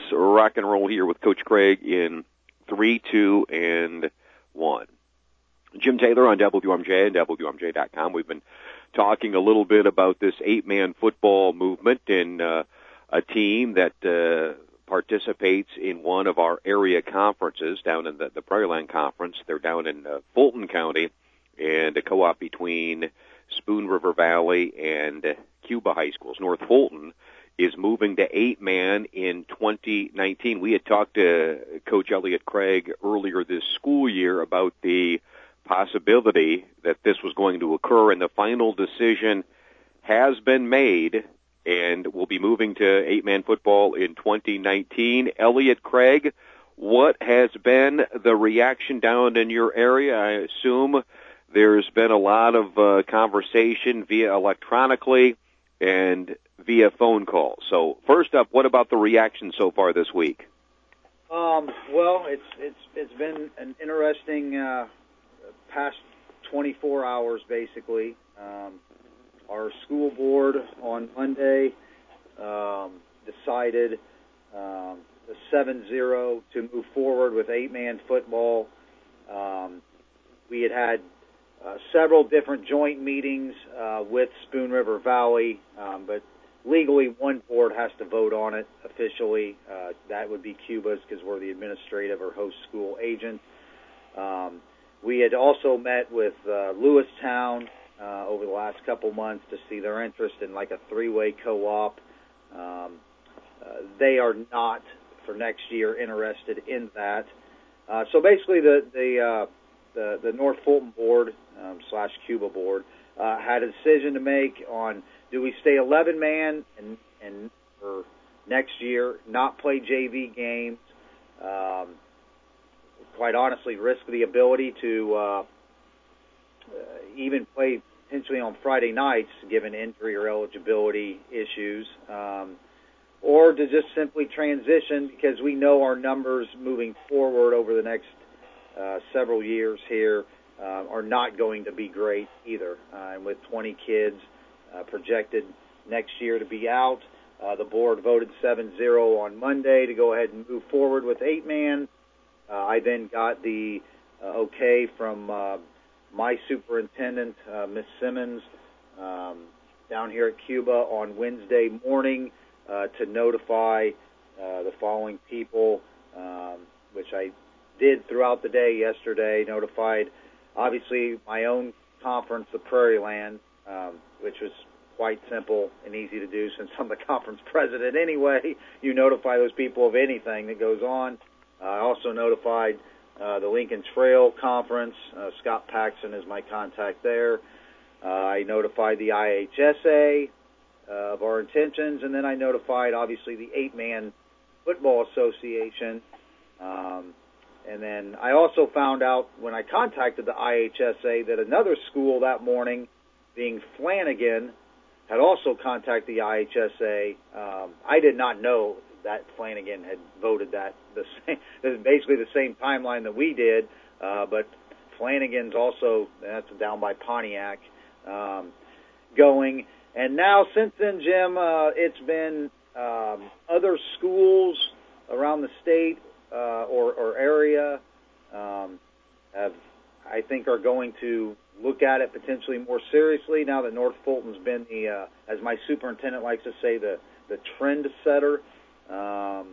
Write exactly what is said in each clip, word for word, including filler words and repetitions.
rock and roll here with Coach Craig in three, two, and one. Jim Taylor on W M J and W M J dot com. We've been talking a little bit about this eight-man football movement and uh, a team that uh, participates in one of our area conferences down in the, the Prairie Land Conference. They're down in uh, Fulton County, and a co-op between Spoon River Valley and uh, Cuba High Schools. North Fulton is moving to eight-man in twenty nineteen. We had talked to Coach Elliott Craig earlier this school year about the possibility that this was going to occur, and the final decision has been made, and we'll be moving to eight-man football in twenty nineteen. Elliott Craig, what has been the reaction down in your area? I assume there's been a lot of uh, conversation via electronically and via phone call. So first up, what about the reaction so far this week? Um, well, it's it's it's been an interesting uh, past twenty-four hours, basically. Um, our school board on Monday um, decided um, the seven zero to move forward with eight-man football. Um, we had had uh, several different joint meetings uh, with Spoon River Valley, um, but legally one board has to vote on it officially. Uh, that would be Cuba's, because we're the administrative or host school agent. Um, we had also met with uh, Lewistown uh, over the last couple months to see their interest in like a three-way co-op. Um, uh, they are not, for next year, interested in that. Uh, so basically the the, uh, the the North Fulton board um, slash Cuba board uh, had a decision to make on, do we stay eleven-man and, and for next year, not play J V games, um, quite honestly risk the ability to uh, uh, even play potentially on Friday nights given injury or eligibility issues, um, or to just simply transition, because we know our numbers moving forward over the next uh, several years here uh, are not going to be great either. Uh, and with twenty kids uh, projected next year to be out, uh, the board voted seven zero on Monday to go ahead and move forward with eight-man. Uh, I then got the uh, okay from uh, my superintendent, uh, Miz Simmons, um, down here at Cuba on Wednesday morning uh, to notify uh, the following people, um, which I did throughout the day yesterday. Notified, obviously, my own conference, the Prairie Land, um, which was quite simple and easy to do since I'm the conference president anyway. You notify those people of anything that goes on. I also notified uh, the Lincoln Trail Conference. Uh, Scott Paxson is my contact there. Uh, I notified the I H S A uh, of our intentions, and then I notified, obviously, the eight-man Football Association. Um, and then I also found out when I contacted the I H S A that another school that morning, being Flanagan, had also contacted the I H S A. Um, I did not know that Flanagan had voted that the same, basically the same timeline that we did, uh, but Flanagan's also, that's down by Pontiac, um, going. And now since then, Jim, uh, it's been um, other schools around the state uh, or, or area um, have, I think, are going to look at it potentially more seriously now that North Fulton's been the, uh, as my superintendent likes to say, the, the trend setter. Um,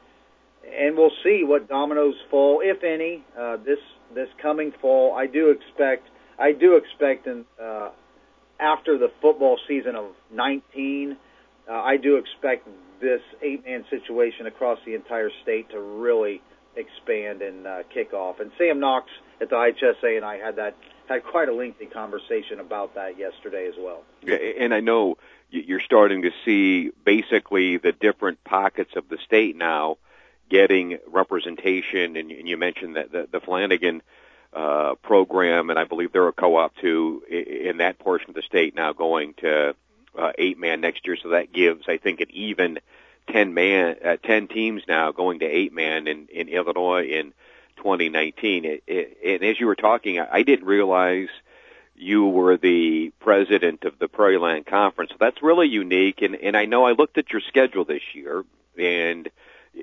and we'll see what dominoes fall, if any, uh, this this coming fall. I do expect, I do expect, in, uh, after the football season of nineteen, uh, I do expect this eight-man situation across the entire state to really expand and uh, kick off. And Sam Knox at the I H S A and I had that had quite a lengthy conversation about that yesterday as well. Yeah, and I know you're starting to see basically the different pockets of the state now getting representation, and you mentioned that the, the Flanagan uh, program, and I believe they're a co-op too, in that portion of the state now going to uh, eight-man next year, so that gives, I think, an even ten-man, uh, ten teams now going to eight-man in, in Illinois in twenty nineteen. It, it, and as you were talking, I, I didn't realize you were the president of the Prairie Land Conference. So that's really unique, and, and I know I looked at your schedule this year, and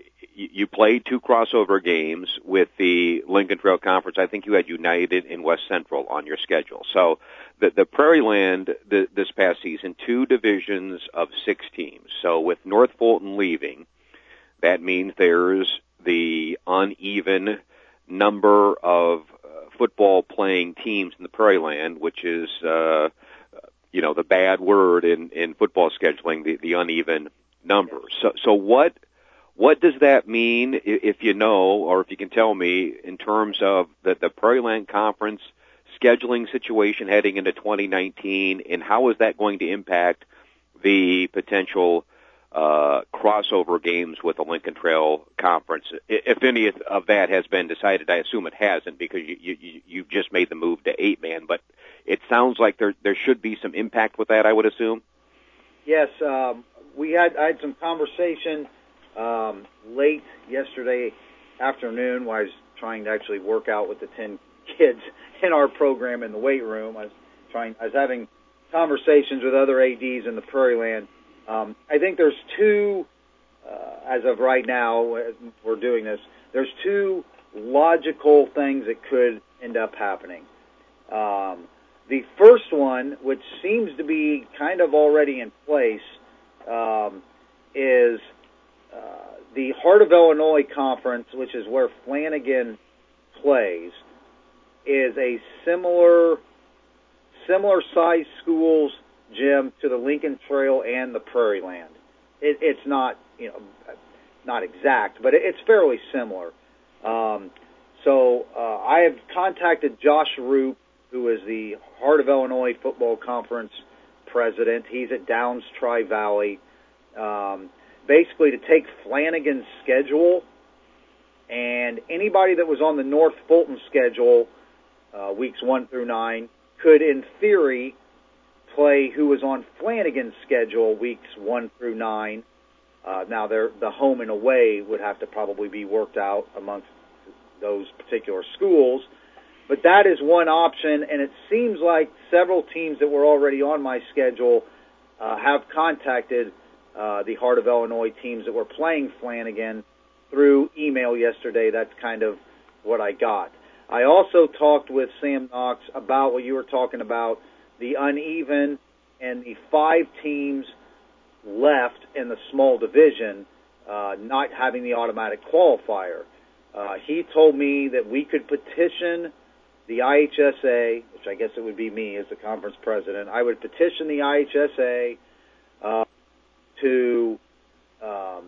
you played two crossover games with the Lincoln Trail Conference. I think you had United and West Central on your schedule. So the, the Prairie Land the, this past season, two divisions of six teams. So with North Fulton leaving, that means there's the uneven number of uh, football playing teams in the Prairie Land, which is, uh, you know, the bad word in, in football scheduling, the, the uneven number. So, so what, what does that mean, if you know, or if you can tell me, in terms of the, the Prairie Land Conference scheduling situation heading into twenty nineteen, and how is that going to impact the potential uh, crossover games with the Lincoln Trail Conference? If any of that has been decided, I assume it hasn't, because you, you, you've just made the move to eight-man, but it sounds like there there should be some impact with that, I would assume. Yes, um, we had I had some conversation um, late yesterday afternoon when I was trying to actually work out with the ten kids in our program in the weight room. I was trying. I was having conversations with other A Ds in the Prairie Land. Um, I think there's two, uh, as of right now, as we're doing this, there's two logical things that could end up happening. Um, the first one, which seems to be kind of already in place, um, is uh, the Heart of Illinois Conference, which is where Flanagan plays, is a similar, similar size schools gym to the Lincoln Trail and the Prairie Land. It, it's not, you know, not exact, but it, it's fairly similar. Um, so uh, I have contacted Josh Roop, who is the Heart of Illinois Football Conference president. He's at Downs Tri-Valley. Um, basically to take Flanagan's schedule, and anybody that was on the North Fulton schedule, uh, weeks one through nine, could, in theory, play who was on Flanagan's schedule weeks one through nine. Uh, now, the home and away would have to probably be worked out amongst those particular schools. But that is one option, and it seems like several teams that were already on my schedule uh, have contacted uh, the Heart of Illinois teams that were playing Flanagan through email yesterday. That's kind of what I got. I also talked with Sam Knox about what you were talking about, the uneven and the five teams left in the small division uh, not having the automatic qualifier. Uh, he told me that we could petition the I H S A, which I guess it would be me as the conference president. I would petition the I H S A uh, to um,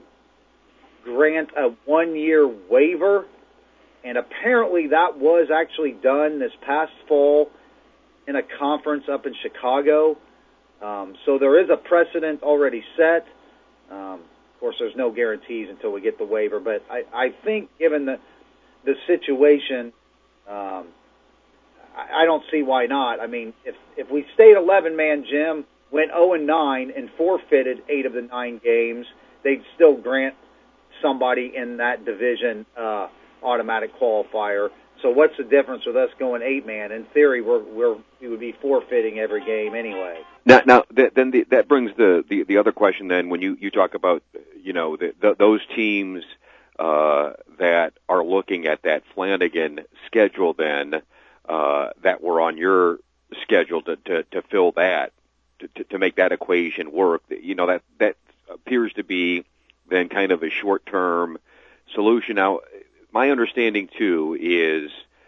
grant a one-year waiver, and apparently that was actually done this past fall in a conference up in Chicago. Um, so there is a precedent already set. Um, of course, there's no guarantees until we get the waiver, but I, I think given the, the situation, um, I, I don't see why not. I mean, if, if we stayed eleven-man gym, went oh and nine, and forfeited eight of the nine games, they'd still grant somebody in that division uh, automatic qualifier. So what's the difference with us going eight-man? In theory, we're, we're, we would be forfeiting every game anyway. Now, now th- then the, that brings the, the, the other question then, when you, you talk about, you know, the, the, those teams uh, that are looking at that Flanagan schedule then, uh, that were on your schedule to, to, to fill that, to, to make that equation work. You know, that, that appears to be then kind of a short-term solution. Now, my understanding too is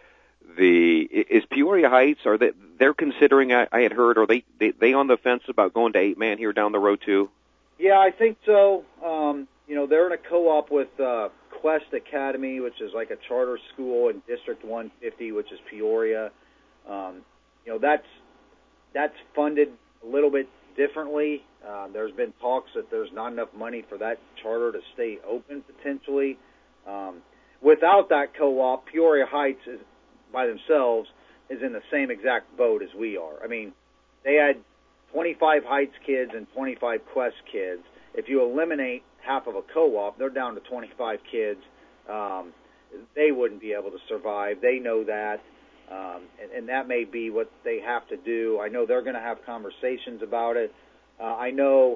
the is Peoria Heights. Are they they're considering? I, I had heard. Are they, they they on the fence about going to eight man here down the road too? Yeah, I think so. Um, you know, they're in a co-op with uh, Quest Academy, which is like a charter school in District one fifty, which is Peoria. Um, you know, that's that's funded a little bit differently. Uh, there's been talks that there's not enough money for that charter to stay open potentially. Um, Without that co-op, Peoria Heights is, by themselves is in the same exact boat as we are. I mean, they had twenty-five Heights kids and twenty-five Quest kids. If you eliminate half of a co-op, they're down to twenty-five kids. Um, they wouldn't be able to survive. They know that, um, and, and that may be what they have to do. I know they're going to have conversations about it. Uh, I know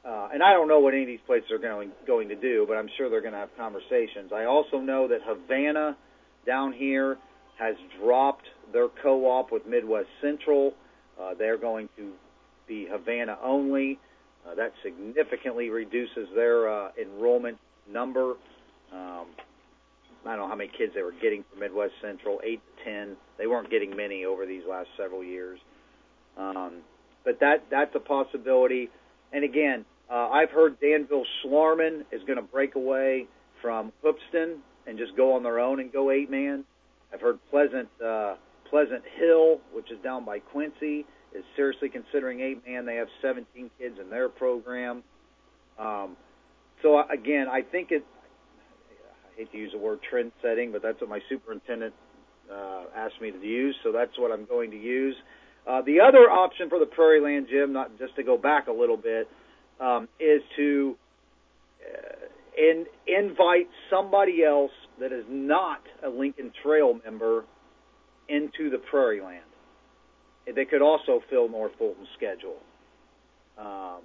uh, and I don't know what any of these places are going going to do, but I'm sure they're going to have conversations. I also know that Havana down here has dropped their co-op with Midwest Central. Uh, they're going to be Havana only. Uh, that significantly reduces their uh, enrollment number. Um, I don't know how many kids they were getting from Midwest Central, eight to ten. They weren't getting many over these last several years. Um, but that that's a possibility. And again, uh, I've heard Danville Schlarman is going to break away from Hoopston and just go on their own and go eight-man. I've heard Pleasant uh, Pleasant Hill, which is down by Quincy, is seriously considering eight-man. They have seventeen kids in their program. Um, so, again, I think it, I hate to use the word trend-setting, but that's what my superintendent uh, asked me to use, so that's what I'm going to use. Uh, the other option for the Prairie Land Gym, not just to go back a little bit, um, is to uh, in, invite somebody else that is not a Lincoln Trail member into the Prairie Land. They could also fill North Fulton's schedule. Um,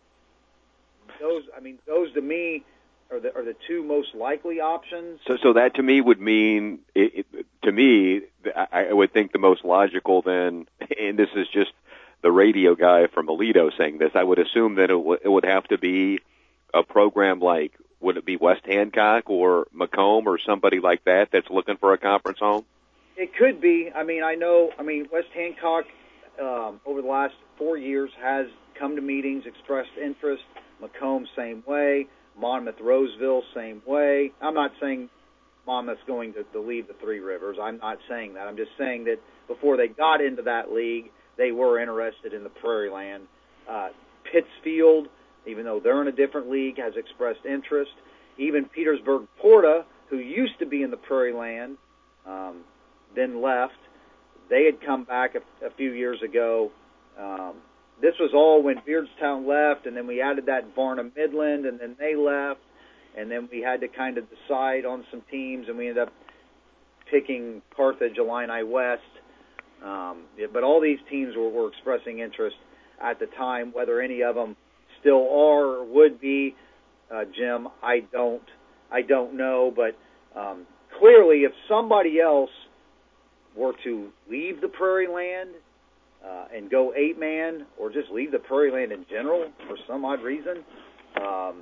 those, I mean, those to me are the are the two most likely options. So, so that to me would mean, it, it, to me, I, I would think the most logical then, and this is just the radio guy from Aledo saying this, I would assume that it, w- it would have to be a program like, would it be West Hancock or Macomb or somebody like that that's looking for a conference home? It could be. I mean, I know, I mean, West Hancock um, over the last four years has come to meetings, expressed interest. Macomb, same way. Monmouth, Roseville, same way. I'm not saying Monmouth's going to, to leave the Three Rivers. I'm not saying that. I'm just saying that before they got into that league, they were interested in the Prairie Land. Uh, Pittsfield, even though they're in a different league, has expressed interest. Even Petersburg Porta, who used to be in the Prairie Land, um, then left. They had come back a, a few years ago. Um, this was all when Beardstown left, and then we added that Varna Midland, and then they left, and then we had to kind of decide on some teams, and we ended up picking Carthage, Illini West. Um, yeah, but all these teams were, were expressing interest at the time. Whether any of them still are or would be, uh, Jim, I don't, I don't know. But um, clearly, if somebody else were to leave the Prairie Land uh, and go eight-man, or just leave the Prairie Land in general for some odd reason, um,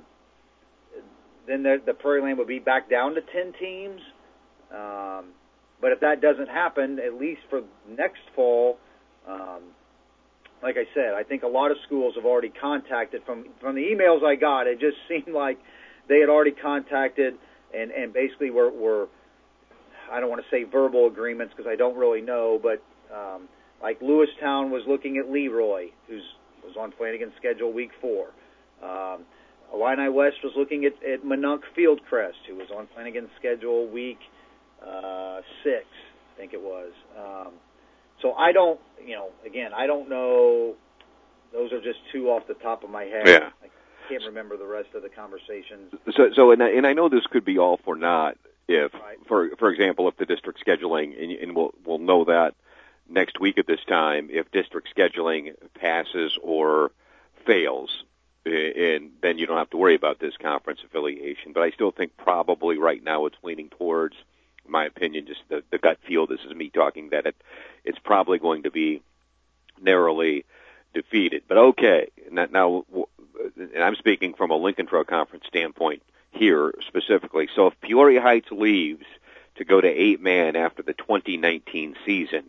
then the, the Prairie Land would be back down to ten teams. Um, but if that doesn't happen, at least for next fall, um, like I said, I think a lot of schools have already contacted. From from the emails I got, it just seemed like they had already contacted and, and basically were, were, I don't want to say verbal agreements because I don't really know, but um, like Lewistown was looking at Leroy, who's was on Flanagan's schedule week four. Um, Illini West was looking at, at Minunk Fieldcrest, who was on Flanagan's schedule week uh, six, I think it was. Um, so I don't, you know, again, I don't know. Those are just two off the top of my head. Yeah. I can't remember the rest of the conversations. So, so, and I, and I know this could be all for naught if, Right. for for example, if the district scheduling, and, and we'll we'll know that next week at this time, if district scheduling passes or fails, and then you don't have to worry about this conference affiliation. But I still think probably right now it's leaning towards, in my opinion, just the, the gut feel. This is me talking that it it's probably going to be narrowly defeated. But okay, now, now and I'm speaking from a Lincoln Trail Conference standpoint here specifically. So if Peoria Heights leaves to go to eight-man after the twenty nineteen season,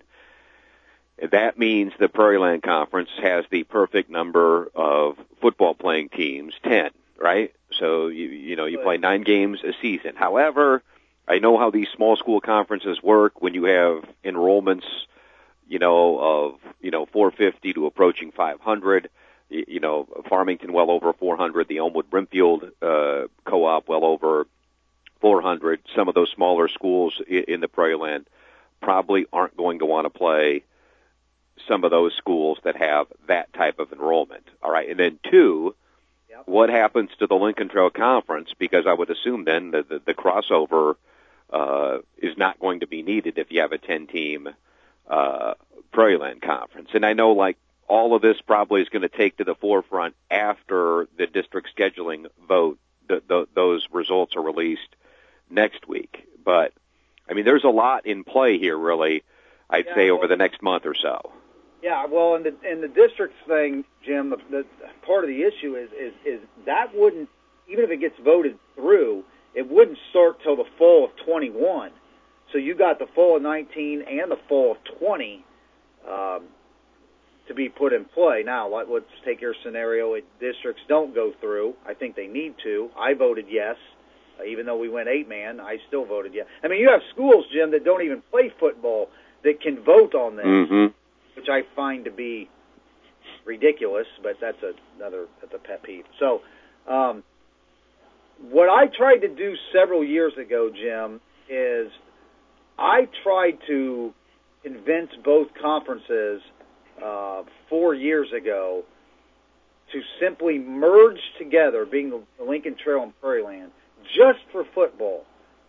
that means the Prairie Land Conference has the perfect number of football playing teams, ten, right? So, you, you know, you play nine games a season. However, I know how these small school conferences work when you have enrollments, you know, of, you know, four fifty to approaching five hundred. You know, Farmington well over four hundred, the Elmwood Brimfield uh, co-op well over four hundred. Some of those smaller schools in the Prairie Land probably aren't going to want to play some of those schools that have that type of enrollment. All right, and then two, yep. What happens to the Lincoln Trail Conference? Because I would assume then that the, the crossover uh, is not going to be needed if you have a ten-team uh, Prairie Land Conference. And I know, like all of this probably is going to take to the forefront after the district scheduling vote. The, the, those results are released next week. But, I mean, there's a lot in play here, really, I'd yeah, say, well, over the next month or so. Yeah, well, in the, in the districts thing, Jim, the, the part of the issue is, is, is that wouldn't, even if it gets voted through, it wouldn't start till the fall of twenty-one. So you got the fall of nineteen and the fall of twenty um, to be put in play. Now, let, let's take your scenario. If districts don't go through, I think they need to. I voted yes. Uh, even though we went eight-man, I still voted yes. I mean, you have schools, Jim, that don't even play football that can vote on this, mm-hmm. which I find to be ridiculous, but that's a, another that's a pet peeve. So um, what I tried to do several years ago, Jim, is I tried to convince both conferences uh, four years ago to simply merge together, being the Lincoln Trail and Prairie Land, just for football,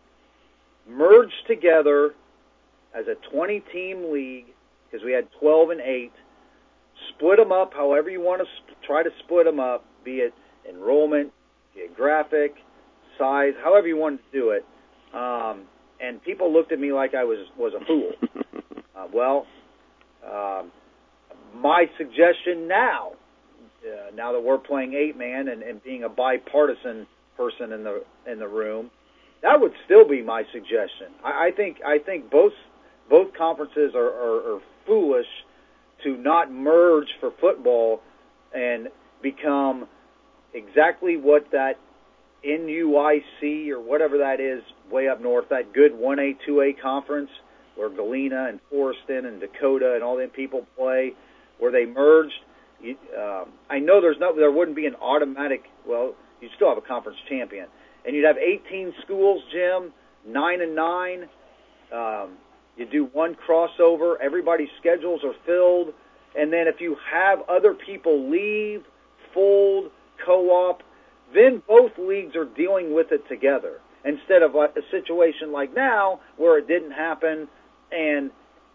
merge together as a twenty-team league, because we had twelve and eight, split them up however you want to sp- try to split them up, be it enrollment, geographic, size, however you want to do it. Um, and people looked at me like I was, was a fool. uh, well, um, my suggestion now, uh, now that we're playing eight-man and, and being a bipartisan person in the in the room, that would still be my suggestion. I, I think I think both both conferences are, are, are foolish to not merge for football and become exactly what that N U I C or whatever that is way up north, that good one A, two A conference where Galena and Forreston and Dakota and all them people play, where they merged. You, um, I know there's no, there wouldn't be an automatic, well, you'd still have a conference champion. And you'd have eighteen schools, Jim, nine and nine. Um, you do one crossover. Everybody's schedules are filled. And then if you have other people leave, fold, co-op, then both leagues are dealing with it together instead of a situation like now where it didn't happen. And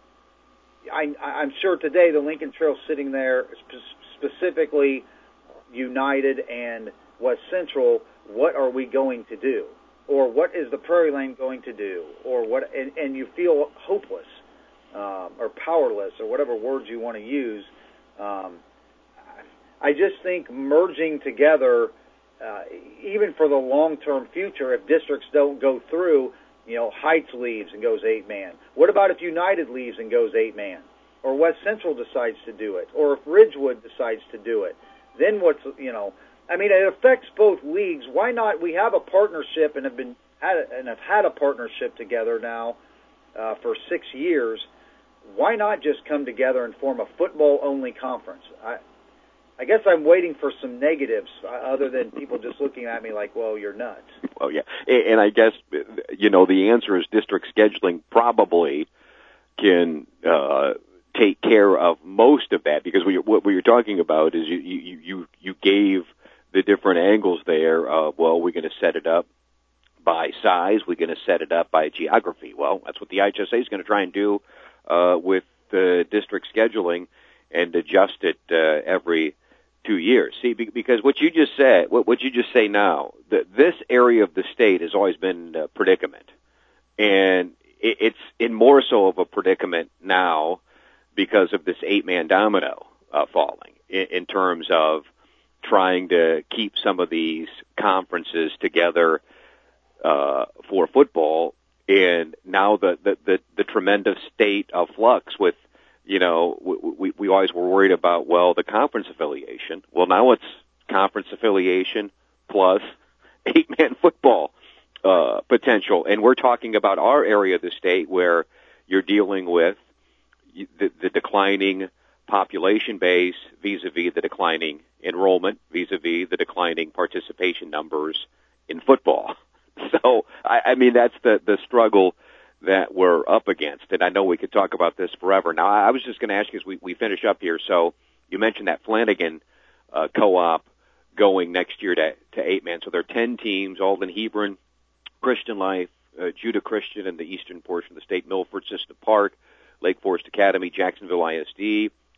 I, I'm sure today the Lincoln Trail sitting there specifically United and West Central, what are we going to do? Or what is the Prairie Land going to do? Or what? And, and you feel hopeless um, or powerless or whatever words you want to use. Um, I just think merging together, uh, even for the long-term future, if districts don't go through, you know, Heights leaves and goes eight-man. What about if United leaves and goes eight-man? Or West Central decides to do it? Or if Ridgewood decides to do it? Then what's, you know, I mean, it affects both leagues. Why not? We have a partnership and have been had and have had a partnership together now uh, for six years. Why not just come together and form a football-only conference? I, I guess I'm waiting for some negatives other than people just looking at me like, well, you're nuts. Well, yeah, and I guess, you know, the answer is district scheduling probably can uh, take care of most of that, because we, what we were talking about is you, you, you, you gave the different angles there. Uh, well, we're going to set it up by size. We're going to set it up by geography. Well, that's what the I H S A is going to try and do uh, with the district scheduling and adjust it uh, every two years. See, because what you just said, what, what you just say now, the, this area of the state has always been a predicament, and it, it's in more so of a predicament now because of this eight-man domino uh, falling in, in terms of trying to keep some of these conferences together uh, for football, and now the, the, the, the tremendous state of flux with, you know, we, we always were worried about, well, the conference affiliation. Well, now it's conference affiliation plus eight-man football uh, potential. And we're talking about our area of the state where you're dealing with the, the declining population base vis-a-vis the declining enrollment, vis-a-vis the declining participation numbers in football. So, I, I mean, that's the, the struggle that we're up against. And I know we could talk about this forever. Now, I was just going to ask you as we, we finish up here. So you mentioned that Flanagan uh, co-op going next year to, to eight-man. So there are ten teams, Alden Hebron, Christian Life, uh, Judah Christian in the eastern portion of the state, Milford, System Park, Lake Forest Academy, Jacksonville I S D,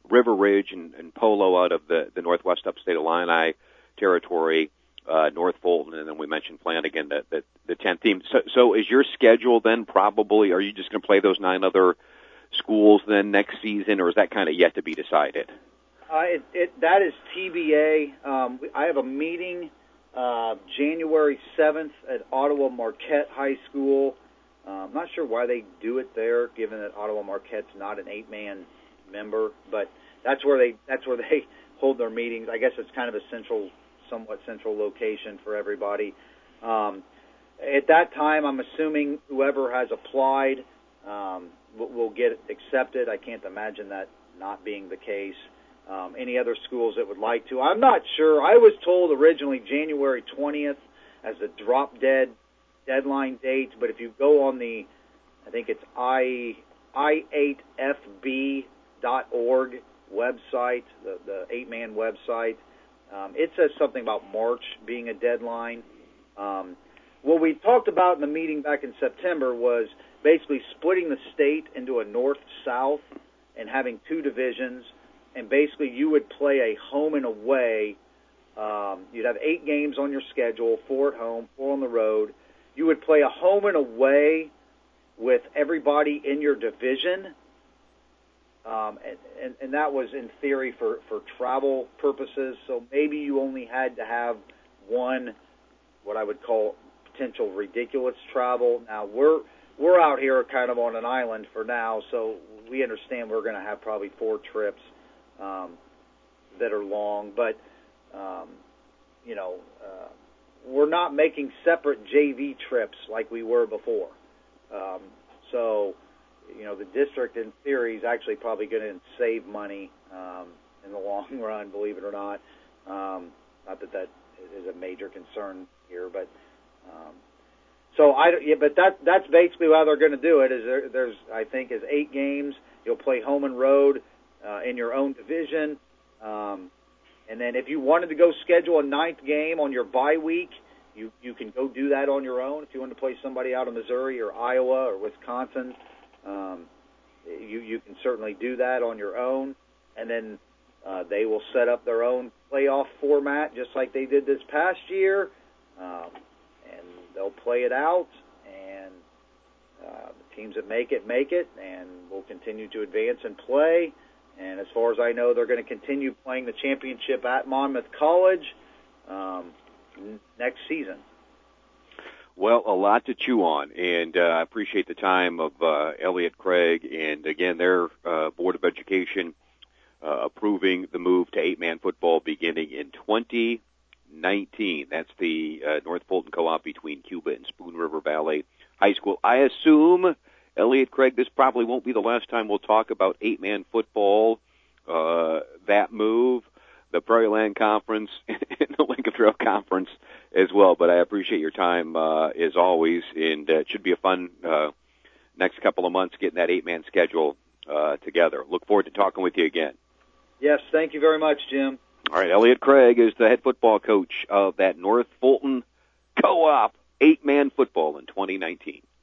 River Ridge and, and Polo out of the, the northwest upstate Illini territory, uh, North Fulton, and then we mentioned Flanagan, the, the, the tenth team. So, so is your schedule then probably, are you just going to play those nine other schools then next season, or is that kind of yet to be decided? Uh, it, it, that is T B A. Um, I have a meeting uh, January seventh at Ottawa Marquette High School. Uh, I'm not sure why they do it there, given that Ottawa Marquette's not an eight-man member, but that's where they that's where they hold their meetings. I guess it's kind of a central, somewhat central location for everybody. Um, at that time, I'm assuming whoever has applied um, will, will get accepted. I can't imagine that not being the case. Um, any other schools that would like to, I'm not sure. I was told originally January twentieth as the drop-dead deadline date, but if you go on the, I think it's I I eight F B dot org website, the, the eight-man website, um, it says something about March being a deadline. Um, what we talked about in the meeting back in September was basically splitting the state into a north-south and having two divisions, and basically you would play a home and away. Um, you'd have eight games on your schedule, four at home, four on the road. You would play a home and away with everybody in your division, um, and, and, and that was in theory for, for travel purposes. So maybe you only had to have one, what I would call potential ridiculous travel. Now we're we're out here kind of on an island for now, so we understand we're going to have probably four trips um, that are long, but um, you know. Uh, We're not making separate J V trips like we were before. Um, so, you know, the district in theory is actually probably going to save money um, in the long run, believe it or not. Um, not that that is a major concern here, but um, so I. Yeah, but that that's basically how they're going to do it. Is there, there's I think is eight games. You'll play home and road uh, in your own division. Um, And then if you wanted to go schedule a ninth game on your bye week, you, you can go do that on your own. If you want to play somebody out of Missouri or Iowa or Wisconsin, um, you, you can certainly do that on your own. And then uh, they will set up their own playoff format just like they did this past year. Um, and they'll play it out. And uh, the teams that make it, make it. And we'll continue to advance and play. And as far as I know, they're going to continue playing the championship at Monmouth College um, next season. Well, a lot to chew on, and uh, I appreciate the time of uh, Elliot Craig. And again, their uh, Board of Education uh, approving the move to eight-man football beginning in twenty nineteen. That's the uh, North Fulton Co-op between Cuba and Spoon River Valley High School. I assume, Elliot Craig, this probably won't be the last time we'll talk about eight-man football, uh, that move, the Prairie Land Conference, and the Lincoln Trail Conference as well. But I appreciate your time, uh, as always, and uh, it should be a fun uh, next couple of months getting that eight-man schedule uh, together. Look forward to talking with you again. Yes, thank you very much, Jim. All right, Elliot Craig is the head football coach of that North Fulton Co-op eight-man football in twenty nineteen.